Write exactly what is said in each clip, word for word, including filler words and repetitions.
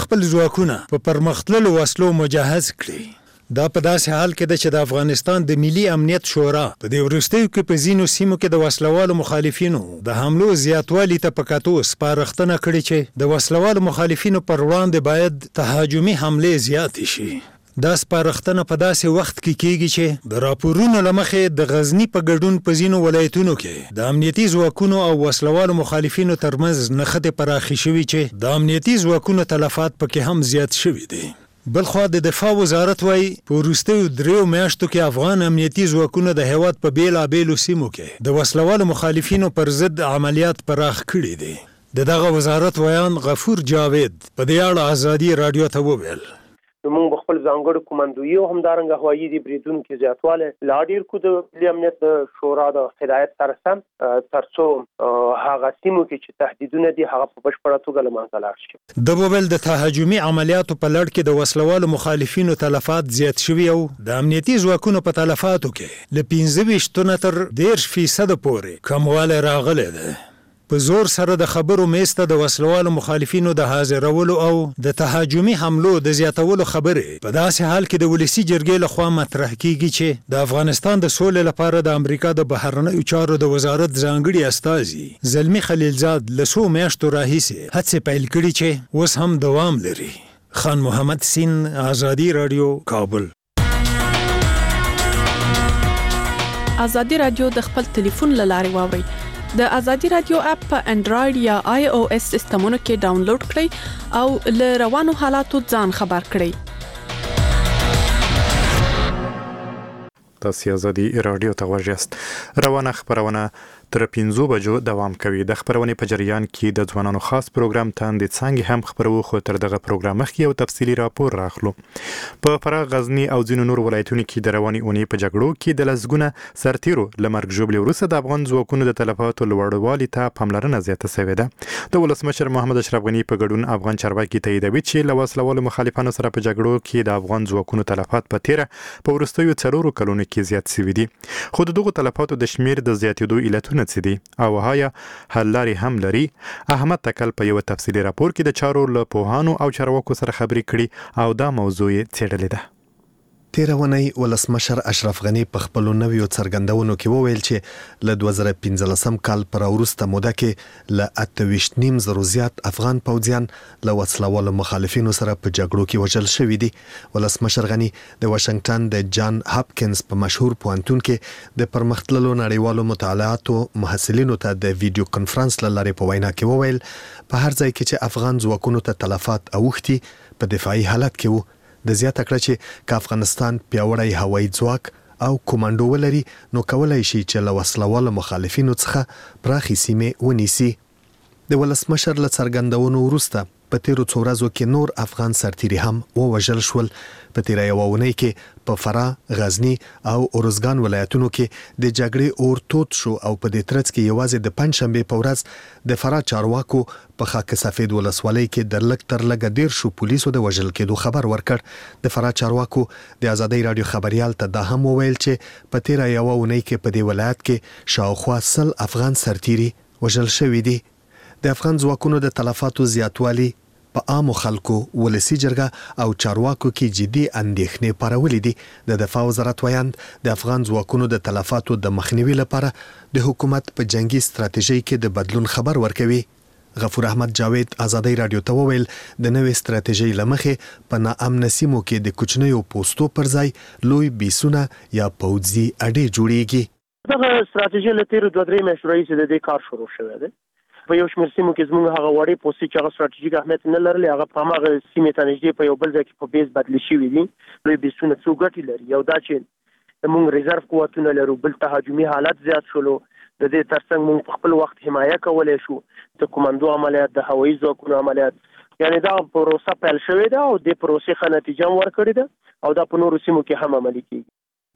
خپل ځواکونه په پرمختللو وسلو مجهز کړي. دا په داسې حال کې ده چې د افغانستان د ملي امنیت شورا په دې وروستیو کې په ځینو سیمو کې د وسلوالو مخالفینو د حملو زیاتوالي ته په کتو سپارښتنه کړې چې د وسلوالو مخالفینو پر وړاندې باید تهاجمي حملې زیاتې شي. دا سپارښتنه په داسې وخت کې کیږي چې د راپورونو له مخې د غزني په ګډون په ځینو ولایتونو کې د امنیتي ځواکونو او وسلوالو مخالفینو ترمنځ نښتې پراخې شوي چې د امنیتي ځواکونو تلفات پکې هم زیات شوي دي. بلخوا د دفاع وزارت وایي په وروستیو دریو میاشتو کې افغان امنیتي ځواکونه د هېواد په بېلابېلو سیمو کې د وسلوالو مخالفینو پر ضد عملیات پراخ کړي دي. د دغه وزارت ویان غفور جاوید په دې اړه ازادي راډیو ته وویل. موږ خپل ځانګړو کومندویي او همدارنګه هوایي دي بریدونو کې زیاتواله لا ډیر کو د ملي امنیت شورا د هدایت سره سم ترڅو هغه سیمو کې چې تهدیدونه دي هغه په بشپړه توګه له منځه لاړ شي. د بوبل د تهاجمي عملیاتو په لړ کې د وسلوالو مخالفینو تلفات زیات شوي او د امنیتي ځواکونو په تلفاتو کې له پنځه ویشت نه تر دېرش فیصده پورې کموالی راغلی دی. په زور سره د خبرو میسته د وسلوالو مخالفینو د حاضرولو او د تهاجمي حملو د زیاتولو خبرې په داسې حال کې د ولسي جرګې لخوا مطرح کیږي چې د افغانستان د سولې لپاره د امریکا د بهرنیو چارو د وزارت ځانګړي استازي زلمی خلیلزاد له څو میاشتو راهیسې هڅې پیل کړي چې اوس هم دوام لري. خان محمد سین، ازادي راډیو، کابل. ازادي راډیو د خپل ټلیفون له لارې واورئ. د ازادي راډیو اپ په انډراید یا آی او اس سیستمونو کې ډاونلوډ کړئ او له روانو حالاتو ځان خبر کړئ. تاسو ازادي راډیو ته غوږ یاست. روانه خبرونه تر پنځو بجو دوام کوي. د خبرونې په جریان کې د ځوانانو خاص پروګرام تاندې څنګه هم خبرو خو تر دغه پروګرام مخکې یو تفصیلی راپور راخلو. په فراه، غزنی او ځینو نور ولایتونو کې د رواني اونۍ په جګړو کې د لسګونه سرتیرو له مرګ ژوبلې وروسته د افغان ځواکونو د تلفاتو لوړوالي ته پاملرنه زیاته شوې ده. د ولسمشر محمد اشرف غني په ګډون افغان چارواکي تاییدوي چې له وسلوالو مخالفانو سره په جګړو کې د افغان ځواکونو تلفات په تیره په وروستیو څلورو کلونو کې زیات شوي دي. خو د دغو تلفاتو د شمیر د زیاتېدو علتونه څه دي او هایا حل لارې هم لري؟ احمد تکل په یو تفصیلي راپور کې د چارو له پوهانو او چارواکو سره خبرې کړي او دا موضوع یې څېړلې ده. تیره اونۍ ولسمشر اشرف غني په خپلو نویو څرګندونو کې وویل چې له دوه زره پنځلسم کال پر وروسته موده کې له اته ویشت نیم زرو زیات افغان پوځیان له وسلوالو مخالفینو سره په جګړو کې وژل شوي دي. ولسمشر غني د واشنگټن د جان هاپکینز په مشهور پوهنتون کې د پرمختللو نړیوالو مطالعاتو محصلینو ته د ویډیو کنفرانس له لارې په وینا کې وویل په هر ځای کې چې افغان ځواکونو ته تلفات اوښتي په دفاعي حالت کې وو. د زیاته کړه چې که افغانستان پیاوړی هوایي ځواک او کومانډو ولري نو کولای شي چې له وسلوالو مخالفینو څخه پراخې سیمې ونیسي. د ولسمشر له څرګندونو وروسته په تیرو څو ورځو کې نور افغان سرتیري هم ووژل شول. په تیره یوه اونۍ کې په فراه، غزني او ارزګان ولایتونو کې د جګړې اور تود شو او په دې ترڅ کې یوازې د پنجشنبې په ورځ د فراه چارواکو په خاک سفید ولسوالۍ کې د لږ تر لږه دېرشو پولیسو د وژل کېدو خبر ورکړ. د فراه چارواکو د ازادۍ راډیو خبریال ته دا هم وویل چې په تیره یوه اونۍ کې په دې ولایت کې شاوخوا سل افغان سرتیري وژل شوي دي. د افغان ځواکونو د تلفاتو زیاتوالی په عامو خلکو، ولسي جرګه او چارواکو کې جدي اندېښنې پارولې دي. د دفاع وزارت ویاند د افغان ځواکونو د تلفاتو د مخنیوي لپاره د حکومت په جنگي ستراتیژۍ کې د بدلون خبر ورکوي. غفور احمد جاوید ازادۍ راډیو ته وویل د نوې ستراتیژۍ له مخې په ناامنه سیمو کې د کوچنیو پوستو پر ځای لوی بیسونه یا پوځي اډې جوړیږي. دغه ستراتیژي له تیرو دوه درې میاشتو راهیسې د دې کار شروع شوی دی. په یو شمېر سیمو کې زموږ هغه وړې پوستې چې هغه ستراتیژیک اهمیت نه لرلې هغه په هماغه سیمې ته نږدې په یو بل ځای کې په بیس بدلې شوي دي. لوی بیسونه څو ګټې لري. یو دا چې موږ ریزرف قوتونه لرو، بل تهاجمي حالت زیات شولو. د دې ترڅنګ موږ په خپل وخت حمایه کولی شو، د کومندو عملیات، د هوایي ځواکونو عملیات. یعنې دا پروسه پیل شوې ده او د پروسې ښه نتیجه هم ورکړې ده او دا په نورو سیمو کې هم عملي کېږي.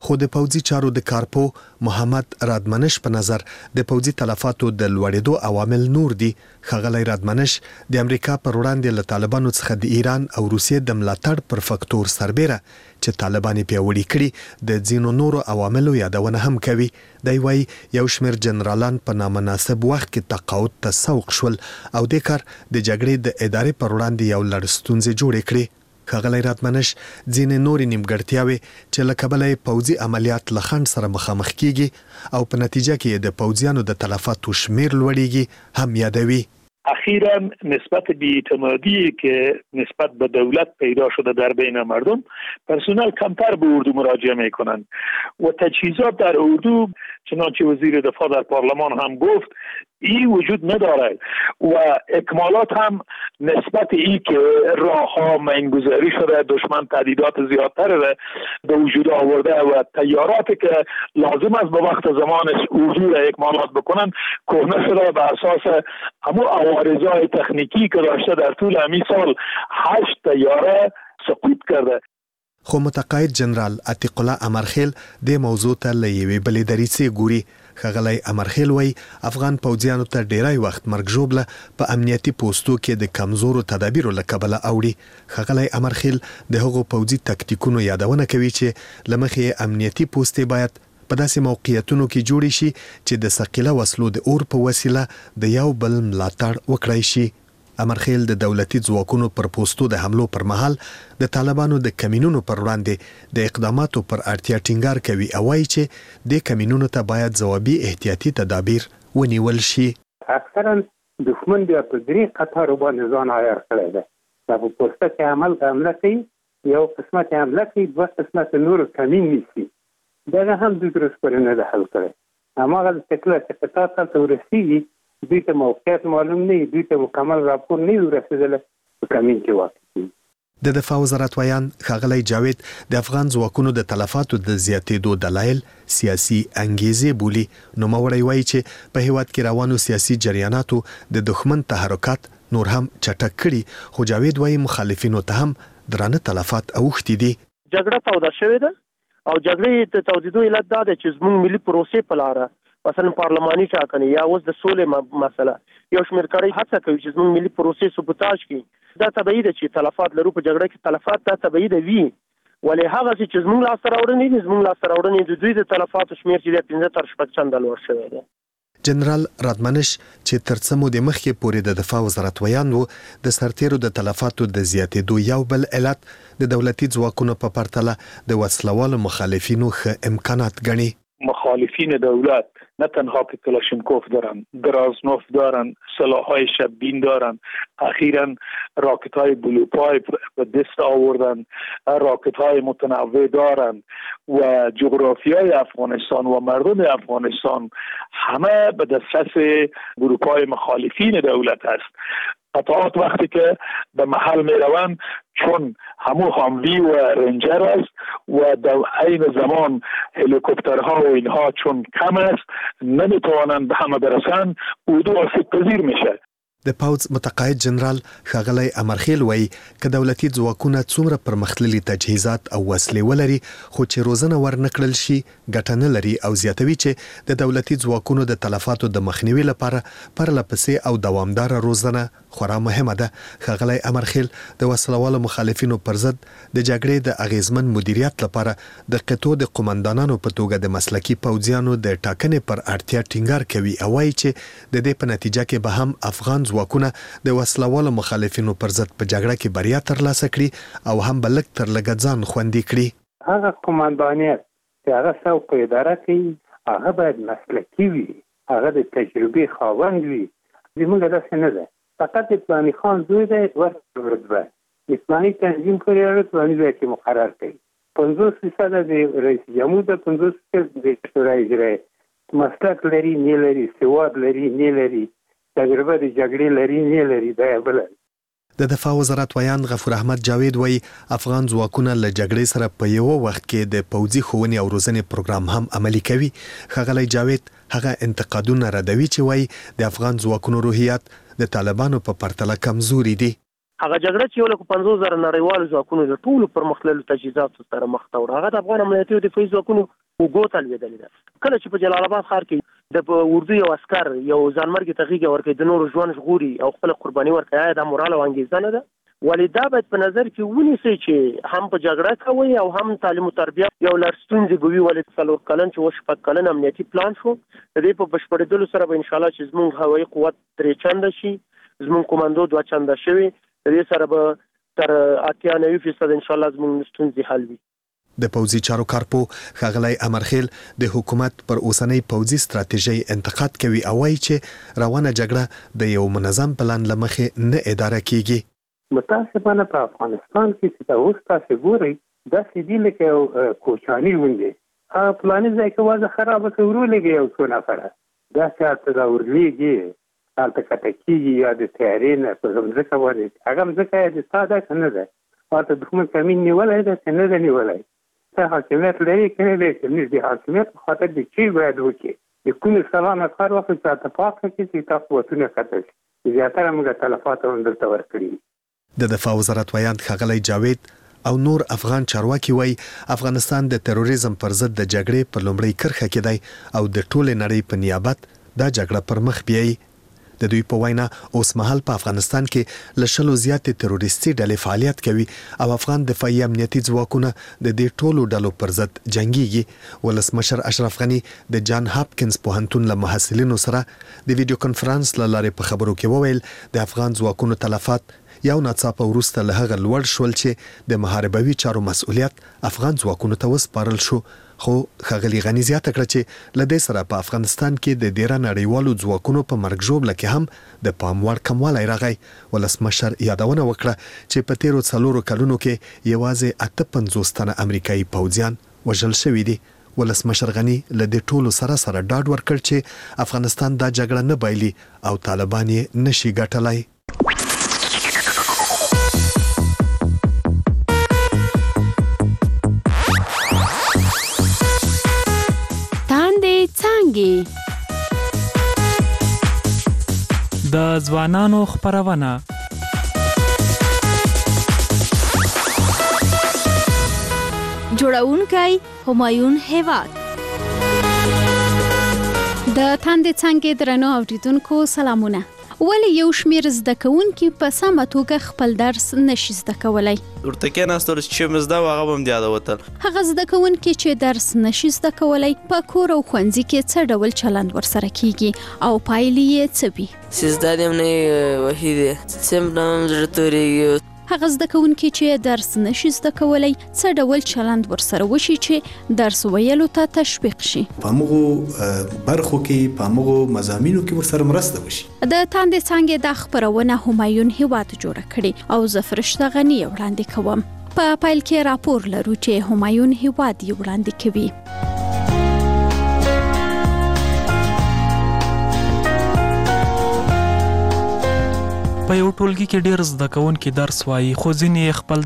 خو د پوځي چارو د کارپو محمد رادمنش په نظر د پوځي تلفاتو د لوړېدو عوامل نور دي. ښاغلی رادمنش د امریکا پر وړاندې له طالبانو څخه د ایران او روسیې د ملاتړ پر فکتور سربېره چې طالبان یې پیاوړي کړي د ځینو نورو عواملو یادونه هم کوي. دی وایي یو شمېر جنرالان په نامناسب وخت کې تقاعد ته سوق شول او دې کار د جګړې د ادارې پر وړاندې یو لړ ستونزې جوړې کړې. ښاغلی رادمنش ځینې نورې نیمګړتیاوې چې له کبله یې پوځي عملیات له خنډ سره مخامخ کیږي او په نتیجه کې د پوځیانو د تلفاتو شمیر لوړیږي هم یادوي. اخیراً نسبت بی‌اعتمادی که نسبت به دولت پیدا شده در بین مردم، پرسنل کمتر به اردو مراجعه میکنند و تجهیزات در اردو چنانچه وزیر دفاع در پارلمان هم گفت این وجود ندارد و اکمالات هم نسبت ای که راه ها منگذاری شده دشمن تهدیدات زیادتر را به وجود آورده و تیاراتی که لازم است به وقت زمانش اردو را اکمالات بکنن کهنه شده به اساس همون عوارضای تکنیکی که داشته در طول همین سال هشت تیاره سقوط کرده. خو متقاعد جنرال عتیق الله امرخیل د موضوع ته له یوې بلې دریڅې ګوري. ښاغلی امرخیل وایي افغان پوځیانو ته ډیری وخت مرګ ژوبله په امنیتي پوستو کې د کمزورو تدابیرو له کبله اوړي. ښاغلی امرخیل د هغو پوځي تکتیکونو یادونه کوي چې له مخې امنیتي پوستې باید په داسې موقعیتونو کې جوړې شي چې د ثقیله وسلو د اور په وسیله د یو بل ملاتړ وکړای شي. امرخیل د دولتي ځواکونو پر پوستو د حملو پر مهال د طالبانو د کمینونو پر وړاندې د اقداماتو پر اړتیا ټینګار کوي او وایي چې د کمینونو ته باید ځوابي احتیاطي تدابیر ونیول شي. اکثرا دښمن بیا په درې قطارو باندې ځان عیار کړی دی. دا په پوسته کې عمل حمله کوي، یو قسمت حمله کوي، دوه قسمت نور کمین نیسي. دغه هم دوی تر اوسه پورې نه ده حل کړی. هماغه چې کله چې قطار ته ورسېږي دوی ته موقعیت معلوم نه وي، دوی ته مکمل راپور نه وي ورسېدلی، په کمین کې واقع کېږي. د دفاع وزارت ویان ښاغلی جاوید د افغان ځواکونو د تلفاتو د زیاتېدو دلایل سیاسي انګیزې بولي. نوموړی وایي چې په هیواد کې روانو سیاسي جریاناتو د دښمن تحرکات نور هم چټک کړي. خو جاوید وایي مخالفینو ته هم درانه تلفات اوښتي دي. جګړه توده شوې ده او جګړې د تودېدو علت دا ده چې زموږ ملي پروسې په لاره مثلا پارلماني ټاکنې یا اوس د سولې مسله یو شمېر کړی هڅه کوي چې زموږ ملي پروسې سبوتاژ کړي. دا طبیعي ده چې تلفات لرو په جګړه کې تلفات دا طبیعي ده وي، ولې هغه چې زموږ لاسته راوړنې دي زموږ لاسته راوړنې د دوی د تلفاتو شمېر چې د پنځه تر شپږ چنده لوړ شوی دی. جنرال رادمنش چې تر څه مودې مخکې پورې د دفاع وزارت ویان و د سرتیرو د تلفاتو د زیاتېدو یو بل علت د دولتي ځواکونو په پرتله د وسلوالو مخالفینو ښه امکانات ګڼي. مخالفین دولت نه تنها که کلاشینکوف دارن، گرازنوف دارن، سلاح‌های شببین دارن، اخیراً راکت‌های بلوپای به دست آوردن، راکت‌های متنوع دارن و جغرافیای افغانستان و مردم افغانستان همه به دسترس گروه‌های مخالفین دولت است. قطعات وقتی که به محل می روند چون همو حملی و رنجر است و در عین زمان هلیکوپترها و اینها چون کم است نمیتوانند به همه برسند اردو آسیب پذیر میشه. د پوځ متقاعد جنرال ښاغلی امرخیل وایي که دولتي ځواکونه څومره پرمختللي تجهیزات او وسلې ولري خو چې روزنه ورنکړل شي ګټه نه لري او زیاتوي چې د دولتي ځواکونو د تلفاتو د مخنیوي لپاره پرله پسې او دوامداره روزنه خورا مهمه ده. ښاغلی امرخیل د وسلوالو مخالفینو پر ضد د جګړې د اغیزمن مدیریت لپاره د قطو د قومندانانو په توګه د مسلکي پوځیانو د ټاکنې پر اړتیا ټینګار کوي او وایي چې د دې په نتیجه کې به هم افغان ځواکونه د وسلوالو مخالفینو پر ضد په جګړه کې بریا ترلاسه کړي او هم به لږ تر لږه ځان خوندي کړي. هغه قومندانیت چې هغه سوق اداره کوي هغه باید مسلکي وي، هغه د تجربې خاوند وي. زموږ داسې نه ده، فقط اسلامي خان زوی دی ورته رتبه اسلامي تنظیم کړی او اسلامي ځای کې مقرر کړي. پنځوس فیصده د رئیس جمهور د پنځوس فیصده د شورای اجرایي مسلک لري نه لري، سواد لري نه لري، تجربه د جګړې لري نه لري. دا بل د دفاع وزارت ویان غفور احمد جاوید وایي افغان ځواکونه له جګړې سره په یو وخت کې د پوځي ښوونې او روزنې پروګرام هم عملي کوي. ښاغلی جاوید هغه انتقادونه ردوي چې وایي د افغان ځواکونو روحیات د طالبانو په پرتله کمزوري دي. هغه جګړه چې یو لکه پنځوس زره نړیوالو ځواکونو د ټولو پرمختللو تجهیزاتو سره مخ ته وړه هغه د افغان امنیتي او دفاعي ځواکونو وګو ته لوېدلې ده. کله چې په جلال آباد ښار کې د اردو یو عسکر یو ځانمرګي ته غېږه ورکوي د نورو ژوند ژغوري او خپل قرباني ورکوي، آیا دا مورال او انګیزه نه ده؟ ولې دا باید په نظر کې ونیسئ چې هم په جګړه کوي او هم تعلیم او تربیه یو لړ ستونزې به وي. ولې څلور کلن چې اوس شپږ کلن امنیتي پلان شو، د دې په بشپړېدلو سره به انشاءالله چې زموږ هوایي قوت درې چنده شي، زموږ کماندو دوه چنده شوي، د دې سره به تر اتیا نوي فیصد انشاءالله زموږ ستونزې حل وي. د پوځي چارو کارپو ښاغلی امرخیل د حکومت پر اوسنۍ پوځي ستراتیژۍ انتقاد کوي او وایي چې روانه جګړه د یو منظم پلان له مخې نه اداره کیږي. متاسفانه په افغانستان کې چې تاسو تاسو ګورئ داسې دي لکه یو کوچاني غوندې هغه پلاني ځای کې وضع خرابه کوي ورولېږي یو څو نفره داسې هلته دا ورلېږي هلته کټه کېږي یا د تیارې نه په مځکه ورېږي هغه مځکه یې د ستا داسې نه ده هلته دښمن کمین نیولی ده چې نه ده نیولی ته حاکمیت لري که نه لري چې د حاکمیت په خاطر د چی باید وکړي د کومې سلانه کار وکړي چې هلته پاک کړي چې تاسو قوتونه ختم شي زیاتره موږ تلفات هم دلته ورکړي. د دفاع وزارت ویاند ښاغلی جاوید او نور افغان چارواکي وایي افغانستان د تروریزم پر ضد د جګړې په لومړۍ کرښه کې دی او د ټولې نړۍ په نیابت دا جګړه پر مخ بیایي. د دوی په وینا اوس مهال په افغانستان کې له شلو زیاتې تروریستي ډلې فعالیت کوي او افغان دفاعي امنیتي ځواکونه د دې ټولو ډلو پر ضد جنګیږي. ولسمشر اشرف غني د جان هاپکینز پوهنتون له محصلینو سره د ویډیو کنفرانس له لارې په خبرو کې وویل د افغان ځواکونو تلفات یو ناڅاپه وروسته له هغه لوړ شول چې د محاربوي چارو مسؤلیت افغان ځواکونو ته وسپارل شو. خو ښاغلي غني زیاته کړه چې له دې سره په افغانستان کې د ډیره نړیوالو ځواکونو په مرګ ژوبله کې هم د پام وړ کموالی راغی. ولسمشر یادونه وکړه چې په تیرو څلورو کلونو کې یوازې اته پنځوس تنه امریکایي پوځیان وژل شوي دي. ولسمشر غني له دې ټولو سره سره ډاډ ورکړ چې افغانستان دا جګړه نه بایلي او طالبان یې نشي ګټلی. د ځوانانو خپرونه جوړونکی همایون هیواد. د تاندې څانګې درنو اوریدونکو سلامونه. ولې یو شمیر زده کوونکي په سمه توګه خپل درس نشي زده کولی؟ ورته کېناستل چې مې زده وه هغه به هم د یاده وتل. هغه زده کوونکي چې درس نشي زده کولی په کور او ښوونځي کې څه ډول چلند ورسره کیږي او پایلې یې څه وي؟ چې زده دې هم نه وهي دی څه نه هم زړه تورېږي. هغه زده کوونکي چې درس نشي زده کولی څه ډول چلند ورسره وشي چې درس ویلو ته تشویق شي؟ په هغو برخو کې په هغو مضامینو کې ورسره مرسته وشي. د تاندې څانګې دا خپرونه همایون هیواد جوړه کړې او زه فرشته غني وړاندې کوم. په پیل کې راپور لرو چې همایون هیواد یې وړاندې کوي. په یو ټولګي کې ډېر زده کوونکي درس وایي خو ځینې خپل